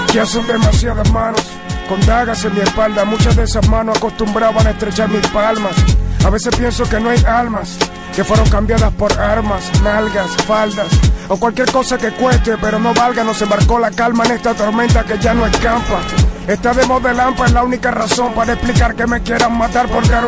Ya son demasiadas manos con dagas en mi espalda. Muchas de esas manos acostumbraban a estrechar mis palmas. A veces pienso que no hay almas que fueron cambiadas por armas, nalgas, faldas o cualquier cosa que cueste, pero no valga. Nos embarcó la calma en esta tormenta que ya no escampa. Está de moda el hampa, es la única razón para explicar que me quieran matar, porque era